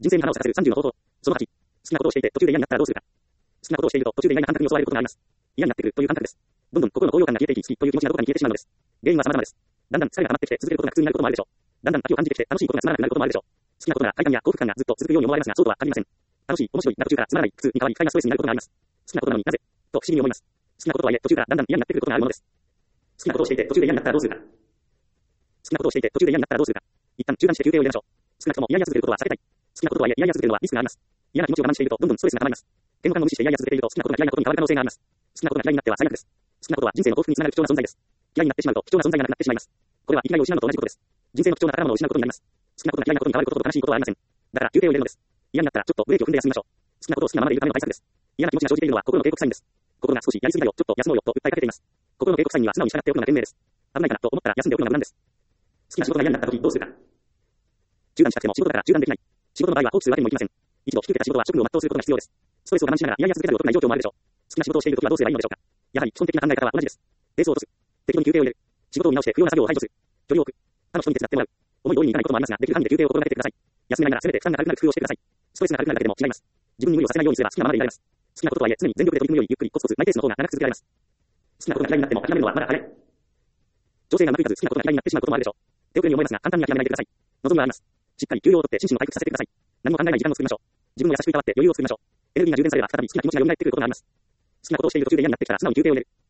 人生に花を咲かせる30の方法。その8。好きなことをしていて途中で嫌になったらどうするか。好きなことをしていると途中で嫌な感覚に襲われることがあります。嫌になってくるという感覚です。どんどん心の高揚感が消えていき、好きという気持ちがどこかに消えてしまうのです。原因は様々です。だんだん疲れが溜まってきて続けることが苦痛になることもあるでしょう。だんだん飽きを感じてきて楽しいことがつまらなくなることもあるでしょう。好きなことなら快感や幸福感がずっと続くように思われますが、そうとは限りません。楽しい、面白いな途中からつまらない、苦痛に変わり、快なストレスになることがあります。好きなことなのになぜと不思議に思います。好きなこととはいえ途中からだんだん嫌になってくることがあるものです。好きなことをしていて途中で嫌になったらどうするか。好きなことをしていて途中で嫌になったらどうするか。一旦中断して休憩を入れましょう。少なくとも嫌々続けることは避けたい。好きなこととはいえ嫌々続けるのはリスクがあります。嫌な気持ちを我慢しているとどんどんストレスが溜まります。嫌悪感を無視して嫌々続けていると好きなことが嫌いなことに変わる可能性があります。好きなことが嫌いになっては最悪です。好きなことは人生の幸福につながる貴重な存在です。嫌いになってしまうと貴重な存在がなくなってしまいます。これは生きがいを失うのと同じことです。人生の貴重な宝物を失うことになります。好きなことが嫌いなことに変わることと悲しいことはありません。だから休憩を入れるのです。嫌になったらちょっとブレーキを踏んで休みましょう。好きなことを好きなままでいるための対策です。嫌な気持ちが生じているのは心の警告サインです。心が少しやりすぎだよ、ちょっと休もうよと訴えかけています。心の警告サインには素直に従っておくのが賢明です。危ないかなと思ったら休んでおくのが無難です。好きな仕事が嫌になった時どうするか。中断したくても仕事だから中断できない。仕事の場合は放棄するわけにもいきません。一度引き受けた仕事は職務を全うすることが必要です。ストレスを我慢しながら嫌々続けざるを得ない状況もあるでしょう。好きな仕事をしている時はどうすればいいのでしょうか。やはり基本的な考え方は同じです。ペースを落とす。適度に休憩を入れる。仕事を見直して不要な作業を排除する。距離を置く。他の人に手伝ってもらう。思い通りにいかないこともありますが、できる範囲で休憩を心がけてください。休めないならせめて負担が軽くなる工夫をしてください。ストレスが軽くなるだけでも違います。自分に無理をさせないようにすれば好きなままでいられます。好きなこととはいえ常に全力で取り組むよりゆっくりコツコツマイペースの方が長く続けられます。好きなことが嫌いになっても諦めるのはまだ早い。調整がうまくいかず好きなことが嫌いになってしまうこともあるでしょう。手遅れに思いますが簡単に諦めないでください。望むはあります。しっかり休養をとって心身を回復させてください。何も考えない時間を作りましょう。自分の優しくいたわって余裕を作りましょう。エネルギーが充電されれば再び好きな気持ちが蘇ってくることがあります。好きなことをしている途中で嫌になってきたら素直に休憩を入れる。